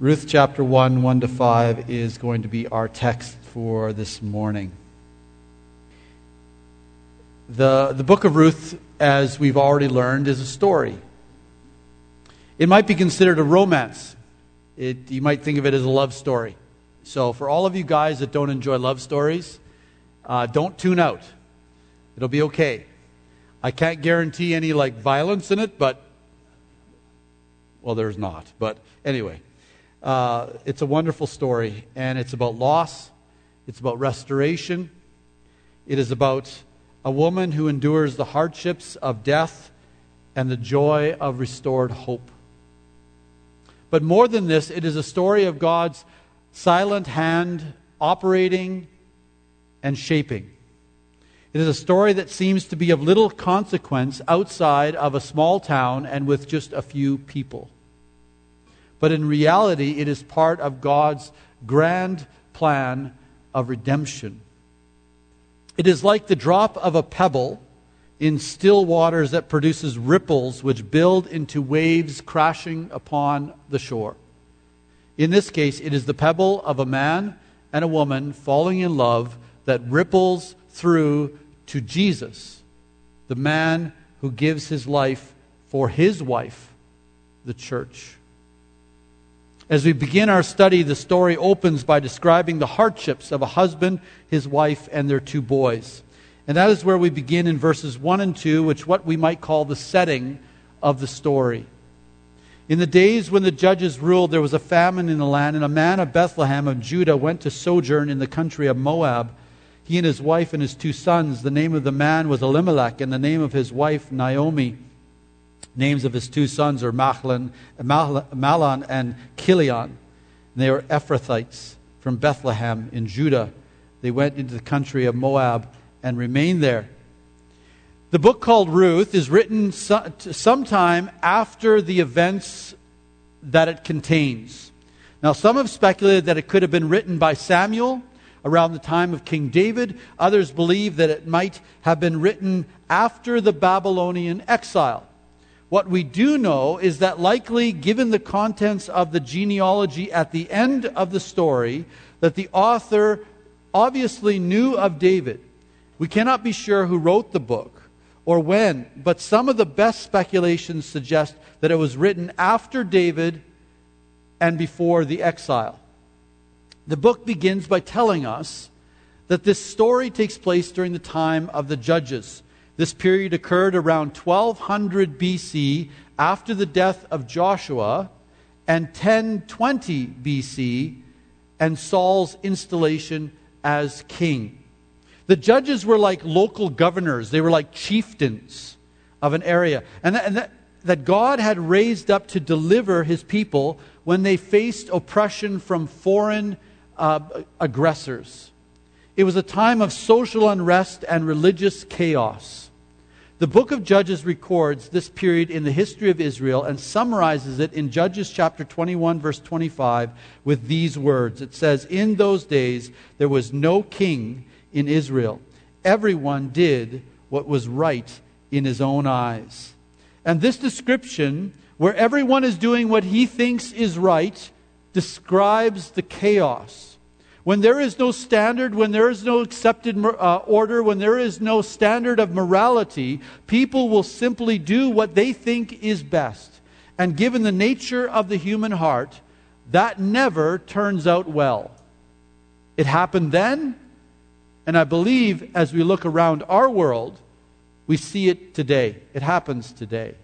Ruth chapter 1, 1 to 5 is going to be our text for this morning. The book of Ruth, as we've already learned, is a story. It might be considered a romance. You might think of it as a love story. So for all of you guys that don't enjoy love stories, don't tune out. It'll be okay. I can't guarantee any violence in it, but, well, there's not. But anyway, it's a wonderful story, and it's about loss. It's about restoration. It is about a woman who endures the hardships of death and the joy of restored hope. But more than this, it is a story of God's silent hand operating and shaping. It is a story that seems to be of little consequence outside of a small town and with just a few people. But in reality, it is part of God's grand plan of redemption. It is like the drop of a pebble in still waters that produces ripples which build into waves crashing upon the shore. In this case, it is the pebble of a man and a woman falling in love that ripples through to Jesus, the man who gives his life for his wife, the church. As we begin our study, the story opens by describing the hardships of a husband, his wife, and their two boys. And that is where we begin in verses 1 and 2, which what we might call the setting of the story. In the days when the judges ruled, there was a famine in the land, and a man of Bethlehem of Judah went to sojourn in the country of Moab, he and his wife and his two sons. The name of the man was Elimelech, and the name of his wife Naomi. Names of his two sons are Mahlon and Chilion. They were Ephrathites from Bethlehem in Judah. They went into the country of Moab and remained there. The book called Ruth is written sometime after the events that it contains. Now, some have speculated that it could have been written by Samuel around the time of King David. Others believe that it might have been written after the Babylonian exile. What we do know is that likely, given the contents of the genealogy at the end of the story, that the author obviously knew of David. We cannot be sure who wrote the book or when, but some of the best speculations suggest that it was written after David and before the exile. The book begins by telling us that this story takes place during the time of the judges. This period occurred around 1200 BC after the death of Joshua, and 1020 BC and Saul's installation as king. The judges were like local governors. They were like chieftains of an area. And that God had raised up to deliver his people when they faced oppression from foreign aggressors. It was a time of social unrest and religious chaos. The book of Judges records this period in the history of Israel and summarizes it in Judges chapter 21, verse 25, with these words. It says, "In those days there was no king in Israel. Everyone did what was right in his own eyes." And this description, where everyone is doing what he thinks is right, describes the chaos. When there is no standard, when there is no accepted order, when there is no standard of morality, people will simply do what they think is best. And given the nature of the human heart, that never turns out well. It happened then, and I believe as we look around our world, we see it today. It happens today.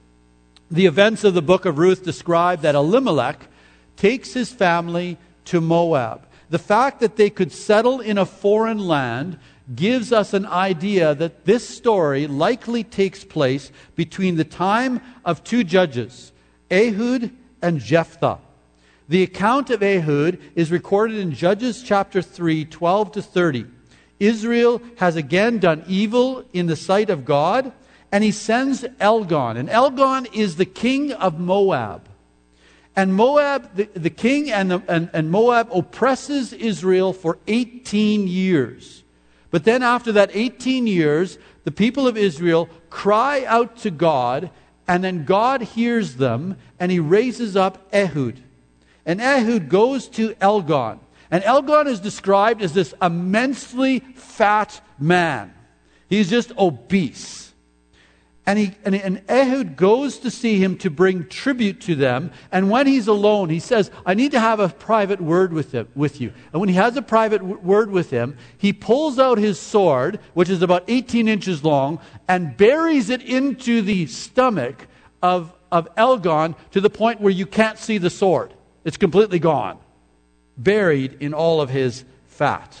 The events of the book of Ruth describe that Elimelech takes his family to Moab. The fact that they could settle in a foreign land gives us an idea that this story likely takes place between the time of two judges, Ehud and Jephthah. The account of Ehud is recorded in Judges chapter 3, 12 to 30. Israel has again done evil in the sight of God, and he sends Elgon. And Elgon is the king of Moab. And Moab, the king and Moab oppresses Israel for 18 years. But then after that 18 years, the people of Israel cry out to God, and then God hears them, and he raises up Ehud. And Ehud goes to Elgon. And Elgon is described as this immensely fat man. He's just obese. And Ehud goes to see him to bring tribute to them. And when he's alone, he says, I need to have a private word with you. And when he has a private word with him, he pulls out his sword, which is about 18 inches long, and buries it into the stomach of Elgon to the point where you can't see the sword. It's completely gone. Buried in all of his fat.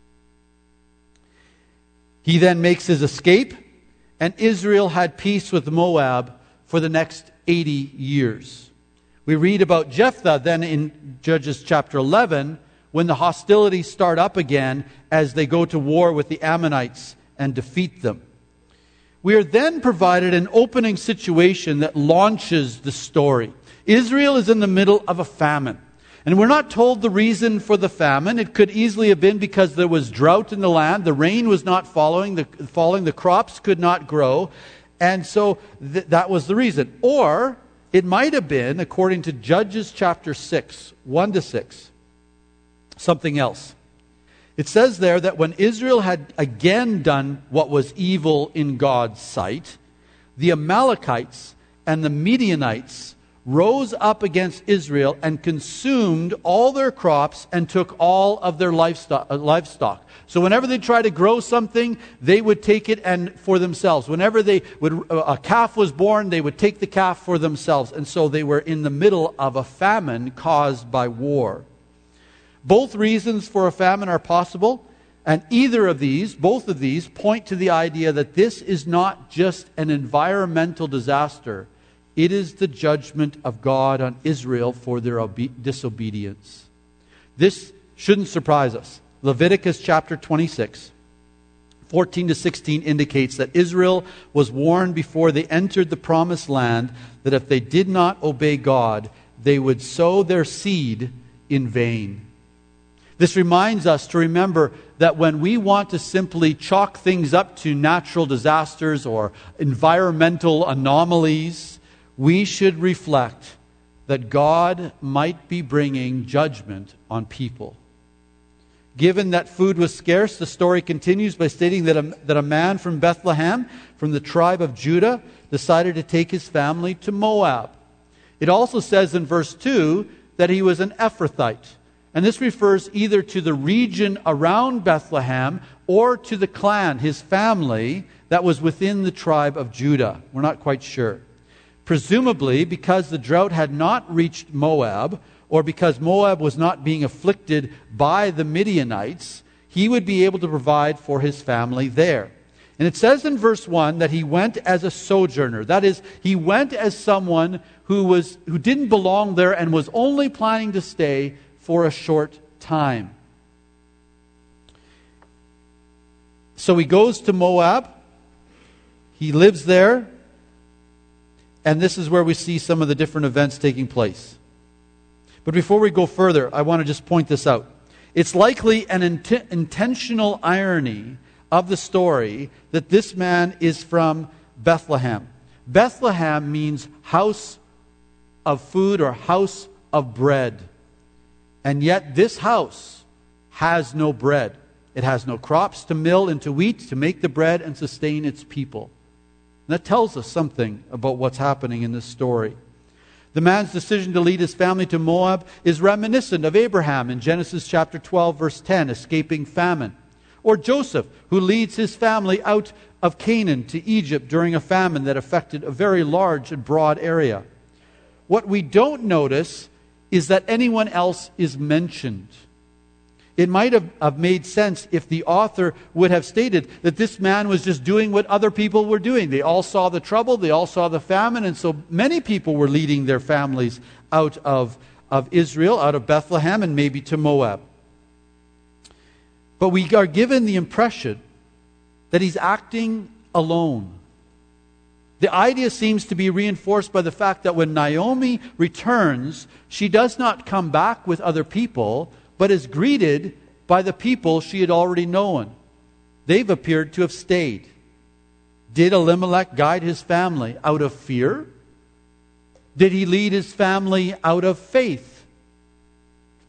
He then makes his escape. And Israel had peace with Moab for the next 80 years. We read about Jephthah then in Judges chapter 11 when the hostilities start up again as they go to war with the Ammonites and defeat them. We are then provided an opening situation that launches the story. Israel is in the middle of a famine. And we're not told the reason for the famine. It could easily have been because there was drought in the land. The rain was not falling. The crops could not grow. And so that was the reason. Or it might have been, according to Judges chapter 6, 1-6, something else. It says there that when Israel had again done what was evil in God's sight, the Amalekites and the Midianites rose up against Israel and consumed all their crops and took all of their livestock. So whenever they tried to grow something, they would take it and for themselves. Whenever a calf was born, they would take the calf for themselves. And so they were in the middle of a famine caused by war. Both reasons for a famine are possible, and both of these, point to the idea that this is not just an environmental disaster. It is the judgment of God on Israel for their disobedience. This shouldn't surprise us. Leviticus chapter 26, 14-16 indicates that Israel was warned before they entered the promised land that if they did not obey God, they would sow their seed in vain. This reminds us to remember that when we want to simply chalk things up to natural disasters or environmental anomalies, we should reflect that God might be bringing judgment on people. Given that food was scarce, the story continues by stating that a man from Bethlehem, from the tribe of Judah, decided to take his family to Moab. It also says in verse 2 that he was an Ephrathite. And this refers either to the region around Bethlehem or to the clan, his family, that was within the tribe of Judah. We're not quite sure. Presumably, because the drought had not reached Moab, or because Moab was not being afflicted by the Midianites, he would be able to provide for his family there. And it says in verse 1 that he went as a sojourner. That is, he went as someone who didn't belong there and was only planning to stay for a short time. So he goes to Moab. He lives there. And this is where we see some of the different events taking place. But before we go further, I want to just point this out. It's likely an intentional irony of the story that this man is from Bethlehem. Bethlehem means house of food or house of bread. And yet this house has no bread. It has no crops to mill into wheat to make the bread and sustain its people. And that tells us something about what's happening in this story. The man's decision to lead his family to Moab is reminiscent of Abraham in Genesis chapter 12, verse 10, escaping famine. Or Joseph, who leads his family out of Canaan to Egypt during a famine that affected a very large and broad area. What we don't notice is that anyone else is mentioned. It might have made sense if the author would have stated that this man was just doing what other people were doing. They all saw the trouble, they all saw the famine, and so many people were leading their families out of Israel, out of Bethlehem, and maybe to Moab. But we are given the impression that he's acting alone. The idea seems to be reinforced by the fact that when Naomi returns, she does not come back with other people, but is greeted by the people she had already known. They've appeared to have stayed. Did Elimelech guide his family out of fear? Did he lead his family out of faith?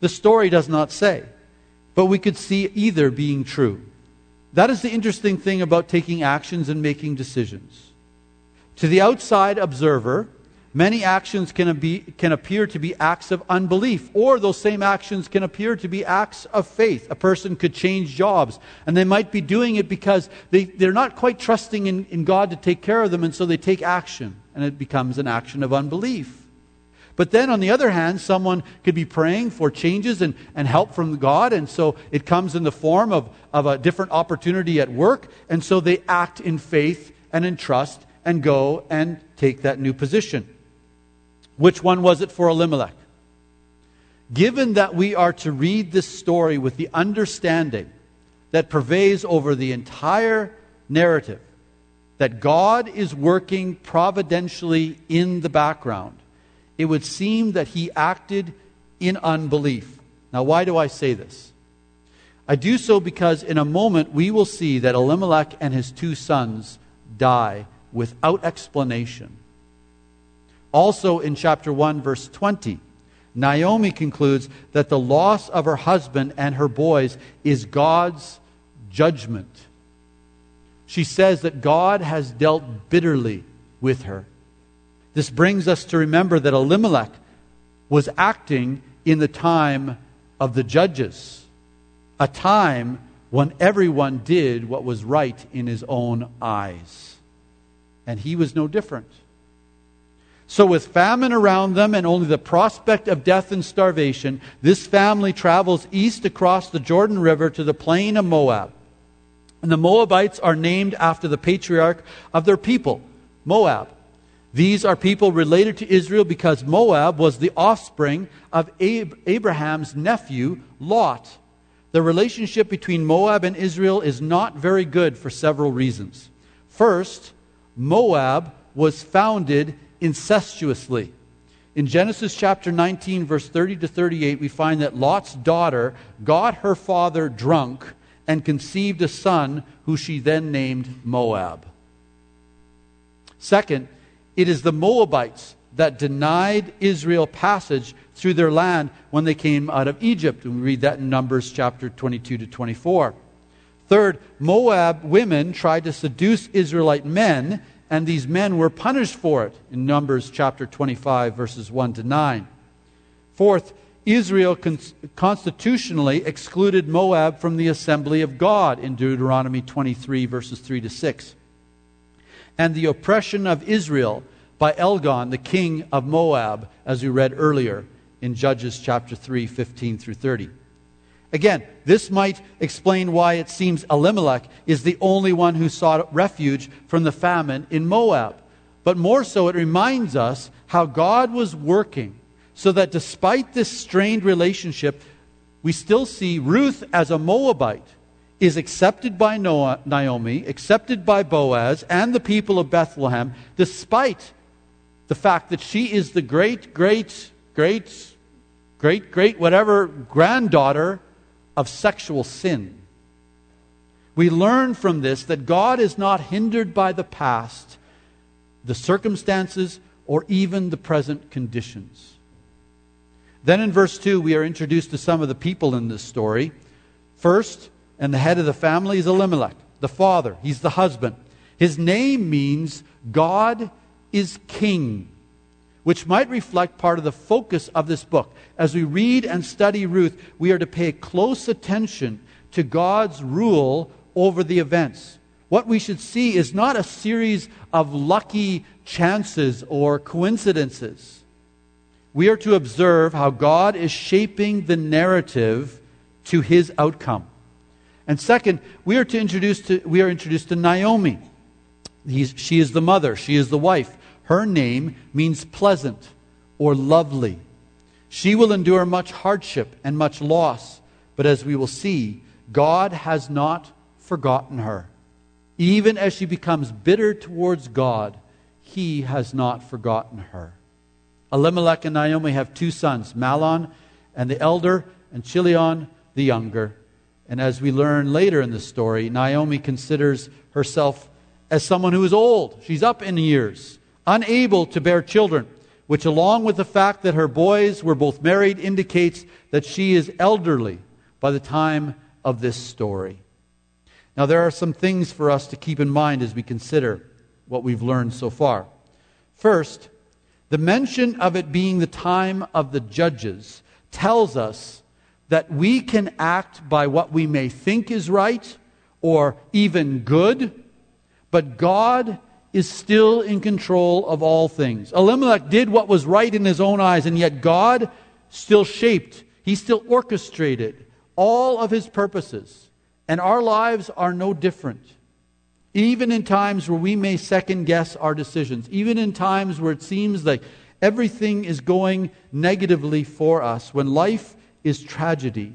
The story does not say, but we could see either being true. That is the interesting thing about taking actions and making decisions. To the outside observer, many actions can appear to be acts of unbelief, or those same actions can appear to be acts of faith. A person could change jobs, and they might be doing it because they're not quite trusting in God to take care of them, and so they take action, and it becomes an action of unbelief. But then on the other hand, someone could be praying for changes and help from God, and so it comes in the form of a different opportunity at work, and so they act in faith and in trust and go and take that new position. Which one was it for Elimelech? Given that we are to read this story with the understanding that pervades over the entire narrative, that God is working providentially in the background, it would seem that he acted in unbelief. Now, why do I say this? I do so because in a moment we will see that Elimelech and his 2 sons die without explanation. Also in chapter 1, verse 20, Naomi concludes that the loss of her husband and her boys is God's judgment. She says that God has dealt bitterly with her. This brings us to remember that Elimelech was acting in the time of the judges, a time when everyone did what was right in his own eyes. And he was no different. So with famine around them and only the prospect of death and starvation, this family travels east across the Jordan River to the plain of Moab. And the Moabites are named after the patriarch of their people, Moab. These are people related to Israel because Moab was the offspring of Abraham's nephew, Lot. The relationship between Moab and Israel is not very good for several reasons. First, Moab was founded incestuously. In Genesis chapter 19, verse 30 to 38, we find that Lot's daughter got her father drunk and conceived a son who she then named Moab. Second, it is the Moabites that denied Israel passage through their land when they came out of Egypt. And we read that in Numbers chapter 22 to 24. Third, Moab women tried to seduce Israelite men, and these men were punished for it in Numbers chapter 25, verses 1 to 9. Fourth, Israel constitutionally excluded Moab from the assembly of God in Deuteronomy 23, verses 3 to 6. And the oppression of Israel by Elgon, the king of Moab, as we read earlier in Judges chapter 3, 15 through 30. Again, this might explain why it seems Elimelech is the only one who sought refuge from the famine in Moab. But more so, it reminds us how God was working so that despite this strained relationship, we still see Ruth as a Moabite is accepted by Naomi, accepted by Boaz and the people of Bethlehem, despite the fact that she is the great whatever granddaughter of sexual sin. We learn from this that God is not hindered by the past, the circumstances, or even the present conditions. Then in verse 2, we are introduced to some of the people in this story. First, and the head of the family is Elimelech, the father. He's the husband. His name means God is king, which might reflect part of the focus of this book. As we read and study Ruth, we are to pay close attention to God's rule over the events. What we should see is not a series of lucky chances or coincidences. We are to observe how God is shaping the narrative to his outcome. And second, we are introduced to Naomi. She is the mother. She is the wife. Her name means pleasant or lovely. She will endure much hardship and much loss. But as we will see, God has not forgotten her. Even as she becomes bitter towards God, he has not forgotten her. Elimelech and Naomi have 2 sons, Mahlon and the elder, and Chilion the younger. And as we learn later in the story, Naomi considers herself as someone who is old. She's up in years, unable to bear children, which along with the fact that her boys were both married indicates that she is elderly by the time of this story. Now there are some things for us to keep in mind as we consider what we've learned so far. First, the mention of it being the time of the judges tells us that we can act by what we may think is right or even good, but God is still in control of all things. Elimelech did what was right in his own eyes, and yet God still shaped, He still orchestrated all of His purposes. And our lives are no different. Even in times where we may second guess our decisions, even in times where it seems like everything is going negatively for us, when life is tragedy,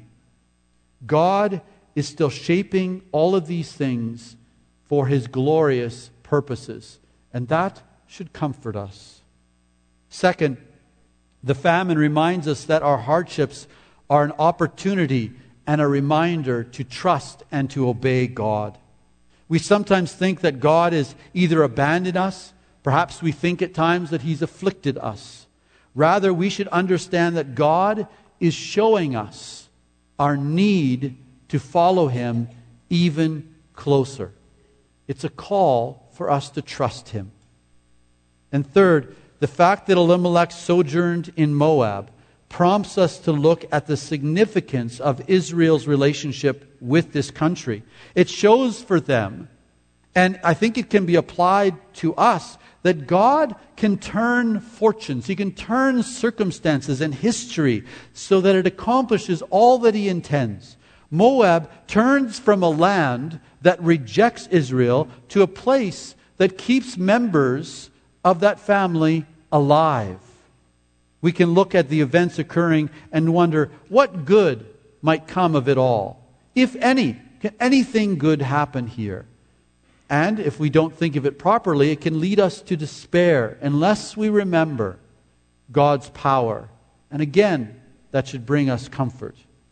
God is still shaping all of these things for His glorious purposes. And that should comfort us. Second, the famine reminds us that our hardships are an opportunity and a reminder to trust and to obey God. We sometimes think that God has either abandoned us, perhaps we think at times that He's afflicted us. Rather, we should understand that God is showing us our need to follow Him even closer. It's a call for us to trust Him. And third, the fact that Elimelech sojourned in Moab prompts us to look at the significance of Israel's relationship with this country. It shows for them, and I think it can be applied to us, that God can turn fortunes, He can turn circumstances and history so that it accomplishes all that He intends. Moab turns from a land that rejects Israel to a place that keeps members of that family alive. We can look at the events occurring and wonder what good might come of it all. If any, can anything good happen here? And if we don't think of it properly, it can lead us to despair unless we remember God's power. And again, that should bring us comfort.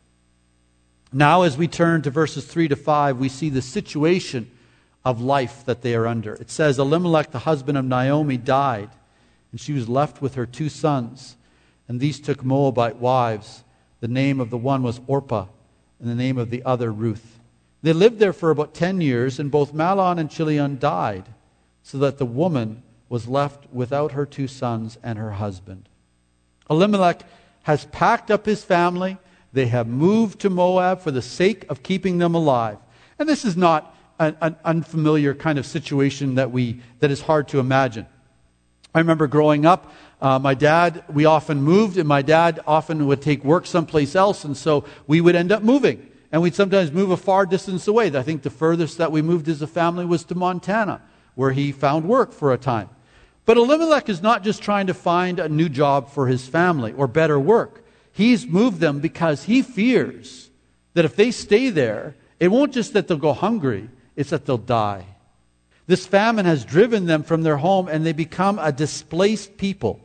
Now, as we turn to verses 3 to 5, we see the situation of life that they are under. It says, Elimelech, the husband of Naomi, died, and she was left with her 2 sons. And these took Moabite wives. The name of the one was Orpah, and the name of the other Ruth. They lived there for about 10 years, and both Mahlon and Chilion died, so that the woman was left without her 2 sons and her husband. Elimelech has packed up his family. They have moved to Moab for the sake of keeping them alive. And this is not an unfamiliar kind of situation that is hard to imagine. I remember growing up, we often moved, and my dad often would take work someplace else, and so we would end up moving. And we'd sometimes move a far distance away. I think the furthest that we moved as a family was to Montana, where he found work for a time. But Elimelech is not just trying to find a new job for his family or better work. He's moved them because he fears that if they stay there, it won't just that they'll go hungry, it's that they'll die. This famine has driven them from their home, and they become a displaced people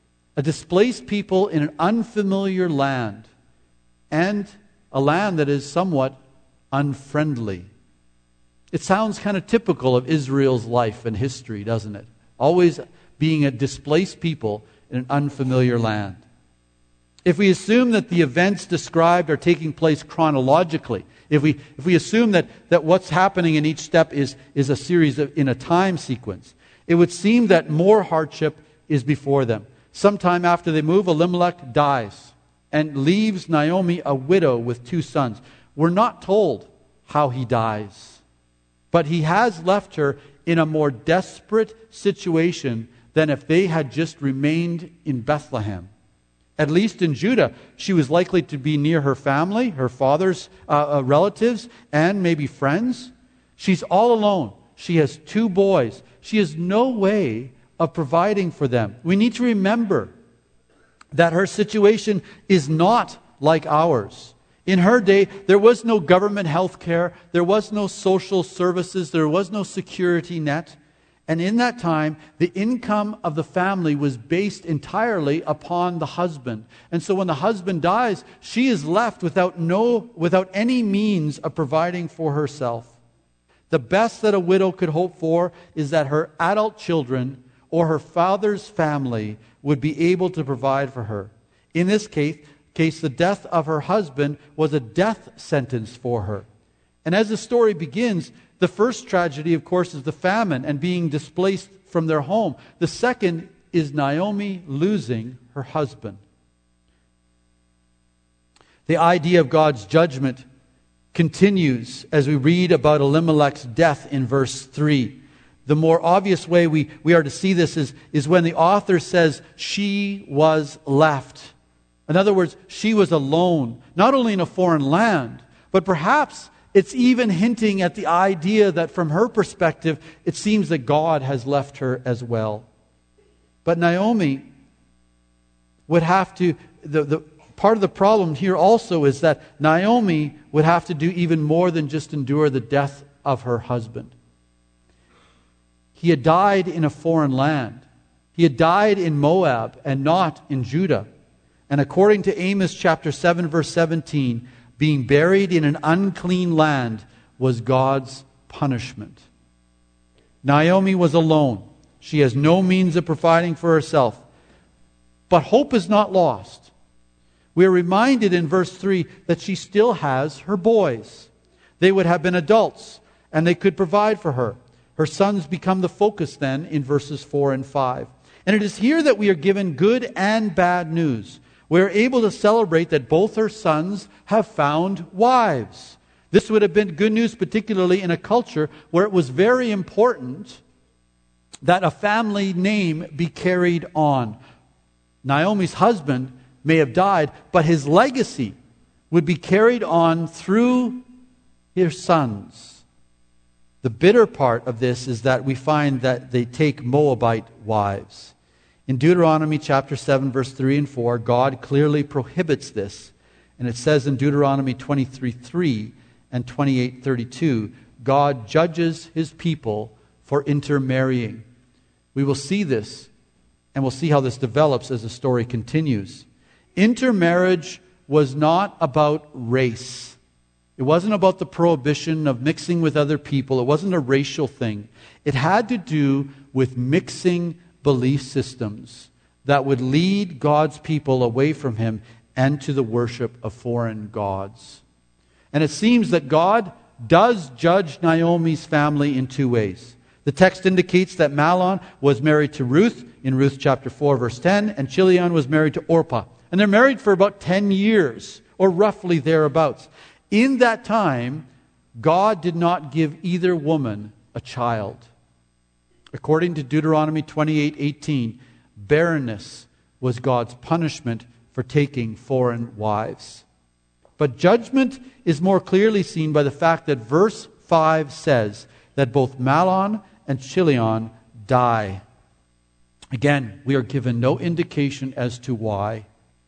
in an unfamiliar land, and a land that is somewhat unfriendly. It sounds kind of typical of Israel's life and history, doesn't it? Always being a displaced people in an unfamiliar land. If we assume that the events described are taking place chronologically, if we assume that what's happening in each step is a series in a time sequence, it would seem that more hardship is before them. Sometime after they move, Elimelech dies and leaves Naomi a widow with 2 sons. We're not told how he dies, but he has left her in a more desperate situation than if they had just remained in Bethlehem. At least in Judah, she was likely to be near her family, her father's relatives, and maybe friends. She's all alone. She has 2 boys. She has no way of providing for them. We need to remember that her situation is not like ours. In her day, there was no government health care. There was no social services. There was no security net. And in that time, the income of the family was based entirely upon the husband. And so when the husband dies, she is left without any means of providing for herself. The best that a widow could hope for is that her adult children or her father's family would be able to provide for her. In this case, the death of her husband was a death sentence for her. And as the story begins, the first tragedy, of course, is the famine and being displaced from their home. The second is Naomi losing her husband. The idea of God's judgment continues as we read about Elimelech's death in verse 3. The more obvious way we are to see this is when the author says she was left. In other words, she was alone, not only in a foreign land, but perhaps it's even hinting at the idea that from her perspective, it seems that God has left her as well. But Naomi would have to, the part of the problem here also is that Naomi would have to do even more than just endure the death of her husband. He had died in a foreign land. He had died in Moab and not in Judah. And according to Amos chapter 7, verse 17, being buried in an unclean land was God's punishment. Naomi was alone. She has no means of providing for herself. But hope is not lost. We are reminded in verse 3 that she still has her boys. They would have been adults, and they could provide for her. Her sons become the focus then in verses 4 and 5. And it is here that we are given good and bad news. We are able to celebrate that both her sons have found wives. This would have been good news, particularly in a culture where it was very important that a family name be carried on. Naomi's husband may have died, but his legacy would be carried on through his sons. The bitter part of this is that we find that they take Moabite wives. In Deuteronomy chapter 7, verse 3 and 4, God clearly prohibits this. And it says in Deuteronomy 23:3 and 28:32, God judges his people for intermarrying. We will see this, and we'll see how this develops as the story continues. Intermarriage was not about race. It wasn't about the prohibition of mixing with other people. It wasn't a racial thing. It had to do with mixing belief systems that would lead God's people away from him and to the worship of foreign gods. And it seems that God does judge Naomi's family in two ways. The text indicates that Mahlon was married to Ruth in Ruth chapter 4, verse 10, and Chilion was married to Orpah. And they're married for about 10 years, or roughly thereabouts. In that time, God did not give either woman a child. According to Deuteronomy 28:18, barrenness was God's punishment for taking foreign wives. But judgment is more clearly seen by the fact that verse 5 says that both Mahlon and Chilion die. Again, we are given no indication as to why.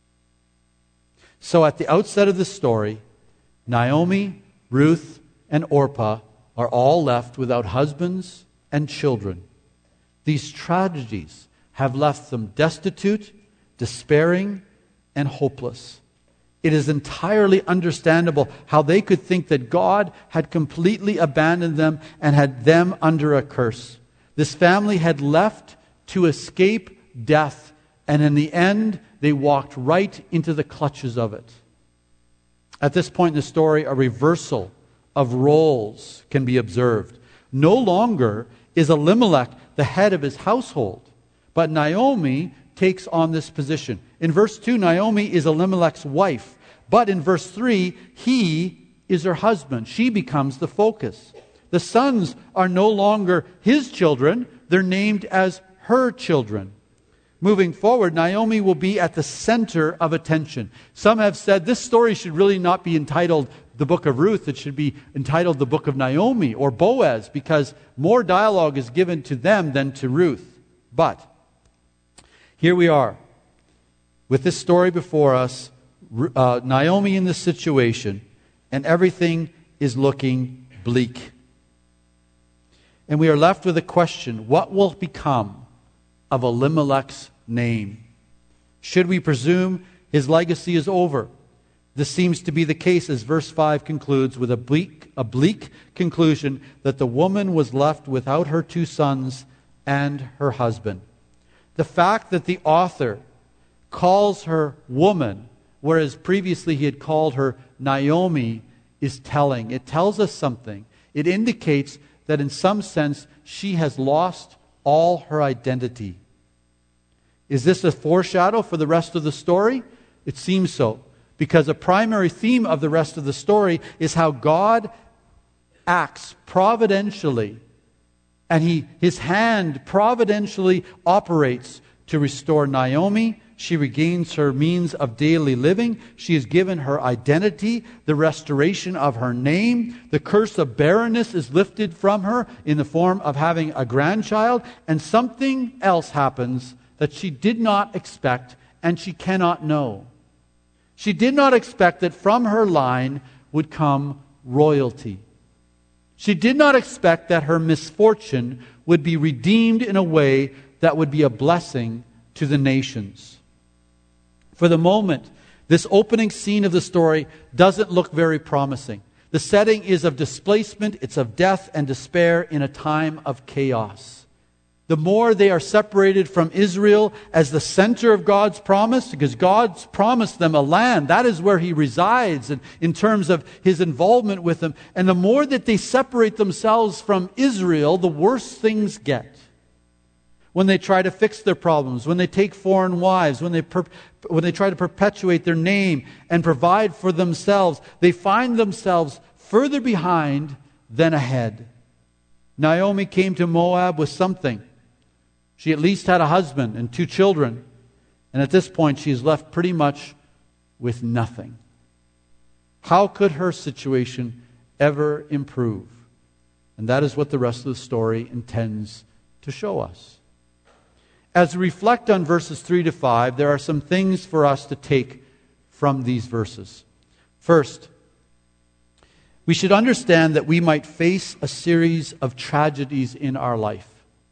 So at the outset of the story, Naomi, Ruth, and Orpah are all left without husbands and children. These tragedies have left them destitute, despairing, and hopeless. It is entirely understandable how they could think that God had completely abandoned them and had them under a curse. This family had left to escape death, and in the end, they walked right into the clutches of it. At this point in the story, a reversal of roles can be observed. No longer is Elimelech the head of his household, but Naomi takes on this position. In verse 2, Naomi is Elimelech's wife, but in verse 3, he is her husband. She becomes the focus. The sons are no longer his children, they're named as her children. Moving forward, Naomi will be at the center of attention. Some have said this story should really not be entitled the book of Ruth. It should be entitled the book of Naomi or Boaz, because more dialogue is given to them than to Ruth. But here we are with this story before us, Naomi in this situation, and everything is looking bleak. And we are left with a question: what will become of Elimelech's name? Should we presume his legacy is over? This seems to be the case, as verse 5 concludes with a bleak conclusion that the woman was left without her two sons and her husband. The fact that the author calls her woman, whereas previously he had called her Naomi, is telling. It tells us something. It indicates that in some sense she has lost all her identity. Is this a foreshadow for the rest of the story? It seems so, because a primary theme of the rest of the story is how God acts providentially, and His hand providentially operates to restore Naomi. She regains her means of daily living. She is given her identity, the restoration of her name. The curse of barrenness is lifted from her in the form of having a grandchild. And something else happens that she did not expect and she cannot know. She did not expect that from her line would come royalty. She did not expect that her misfortune would be redeemed in a way that would be a blessing to the nations. For the moment, this opening scene of the story doesn't look very promising. The setting is of displacement, it's of death and despair in a time of chaos. The more they are separated from Israel as the center of God's promise, because God's promised them a land, that is where He resides in terms of His involvement with them. And the more that they separate themselves from Israel, the worse things get. When they try to fix their problems, when they take foreign wives, when they try to perpetuate their name and provide for themselves, they find themselves further behind than ahead. Naomi came to Moab with something. She at least had a husband and 2 children. And at this point, she is left pretty much with nothing. How could her situation ever improve? And that is what the rest of the story intends to show us. As we reflect on verses 3 to 5, there are some things for us to take from these verses. First, we should understand that we might face a series of tragedies in our life.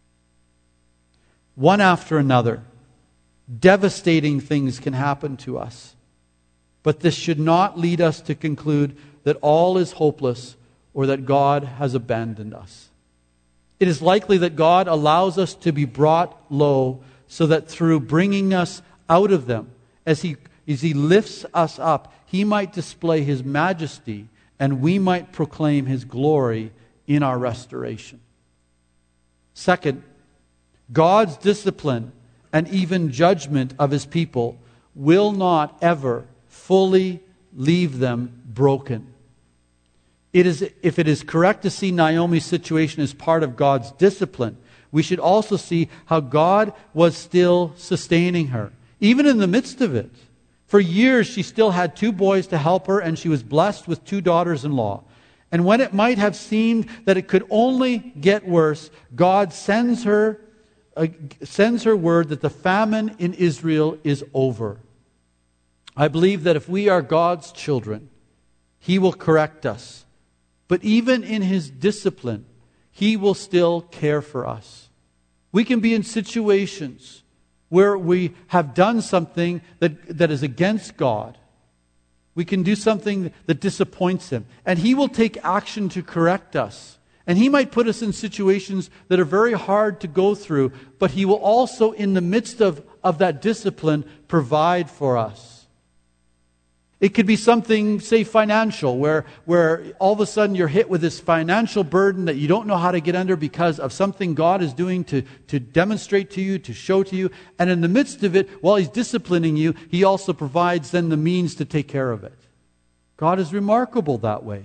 One after another, devastating things can happen to us. But this should not lead us to conclude that all is hopeless or that God has abandoned us. It is likely that God allows us to be brought low so that through bringing us out of them, as He lifts us up, He might display His majesty and we might proclaim His glory in our restoration. Second, God's discipline and even judgment of His people will not ever fully leave them broken. If it is correct to see Naomi's situation as part of God's discipline, we should also see how God was still sustaining her, even in the midst of it. For years, she still had 2 boys to help her, and she was blessed with 2 daughters-in-law. And when it might have seemed that it could only get worse, God sends her word that the famine in Israel is over. I believe that if we are God's children, He will correct us. But even in His discipline, He will still care for us. We can be in situations where we have done something that is against God. We can do something that disappoints Him. And He will take action to correct us. And He might put us in situations that are very hard to go through, but He will also, in the midst of that discipline, provide for us. It could be something, say, financial, where all of a sudden you're hit with this financial burden that you don't know how to get under because of something God is doing to demonstrate to you, to show to you. And in the midst of it, while He's disciplining you, He also provides then the means to take care of it. God is remarkable that way.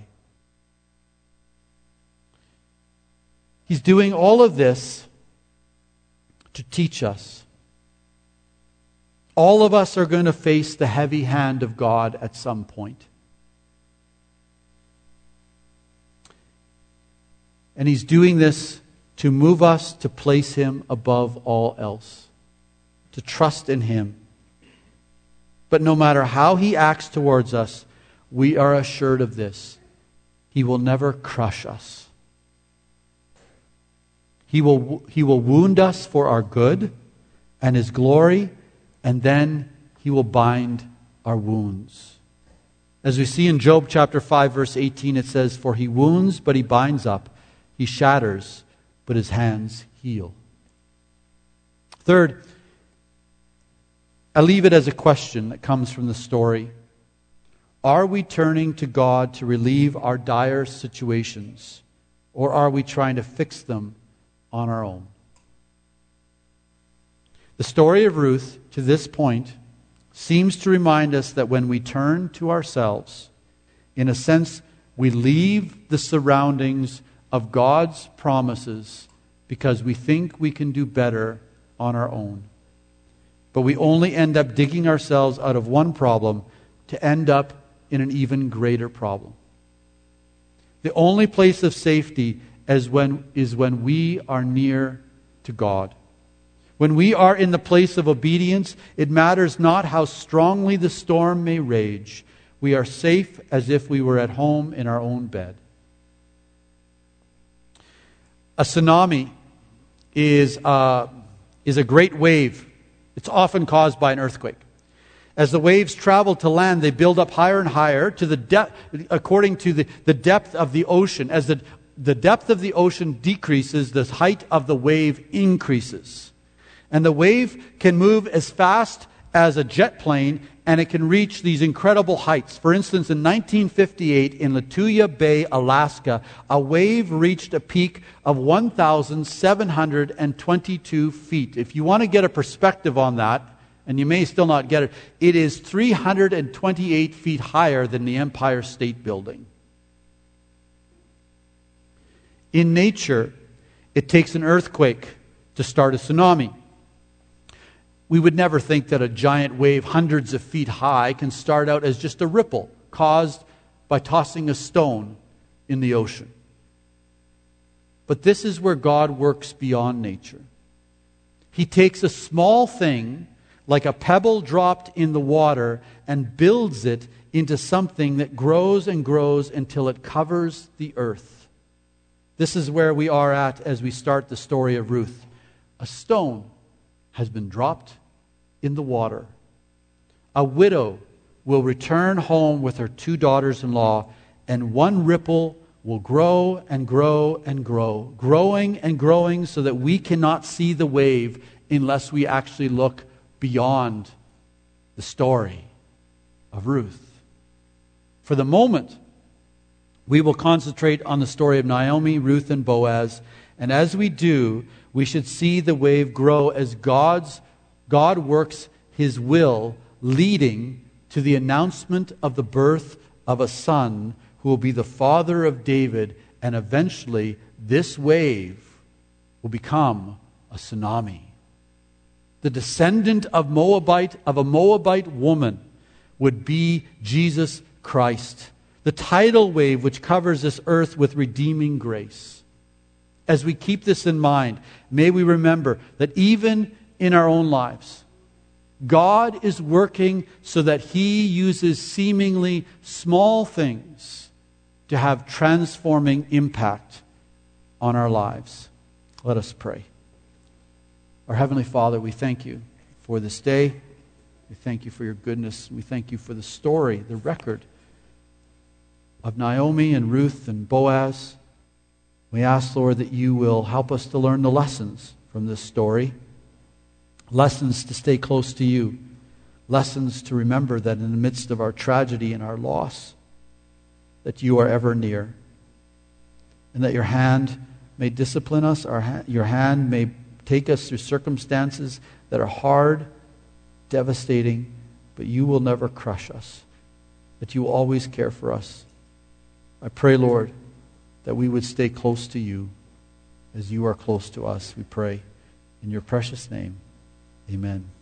He's doing all of this to teach us. All of us are going to face the heavy hand of God at some point. And He's doing this to move us to place Him above all else, to trust in Him. But no matter how He acts towards us, we are assured of this: He will never crush us. He will wound us for our good and His glory, and then He will bind our wounds. As we see in Job chapter 5, verse 18, it says, "For He wounds, but He binds up. He shatters, but His hands heal." Third, I leave it as a question that comes from the story. Are we turning to God to relieve our dire situations, or are we trying to fix them on our own? The story of Ruth, to this point, seems to remind us that when we turn to ourselves, in a sense, we leave the surroundings of God's promises because we think we can do better on our own. But we only end up digging ourselves out of one problem to end up in an even greater problem. The only place of safety is when we are near to God. When we are in the place of obedience, it matters not how strongly the storm may rage. We are safe as if we were at home in our own bed. A tsunami is a great wave. It's often caused by an earthquake. As the waves travel to land, they build up higher and higher to the depth, according to the depth of the ocean. As the depth of the ocean decreases, the height of the wave increases. And the wave can move as fast as a jet plane, and it can reach these incredible heights. For instance, in 1958, in Lituya Bay, Alaska, a wave reached a peak of 1,722 feet. If you want to get a perspective on that, and you may still not get it, it is 328 feet higher than the Empire State Building. In nature, it takes an earthquake to start a tsunami. We would never think that a giant wave hundreds of feet high can start out as just a ripple caused by tossing a stone in the ocean. But this is where God works beyond nature. He takes a small thing, like a pebble dropped in the water, and builds it into something that grows and grows until it covers the earth. This is where we are at as we start the story of Ruth. A stone has been dropped in the water. A widow will return home with her 2 daughters-in-law, and one ripple will grow and grow and grow, growing and growing so that we cannot see the wave unless we actually look beyond the story of Ruth. For the moment, we will concentrate on the story of Naomi, Ruth, and Boaz. And as we do, we should see the wave grow as God works His will, leading to the announcement of the birth of a son who will be the father of David, and eventually this wave will become a tsunami. The descendant of a Moabite woman would be Jesus Christ, the tidal wave which covers this earth with redeeming grace. As we keep this in mind, may we remember that even in our own lives, God is working so that He uses seemingly small things to have transforming impact on our lives. Let us pray. Our Heavenly Father, we thank You for this day. We thank You for Your goodness. We thank You for the story, the record of Naomi and Ruth and Boaz. We ask, Lord, that You will help us to learn the lessons from this story. Lessons to stay close to You. Lessons to remember that in the midst of our tragedy and our loss, that You are ever near. And that Your hand may discipline us. Your hand may take us through circumstances that are hard, devastating, but You will never crush us. That You will always care for us. I pray, Lord, that we would stay close to You as You are close to us. We pray in Your precious name. Amen.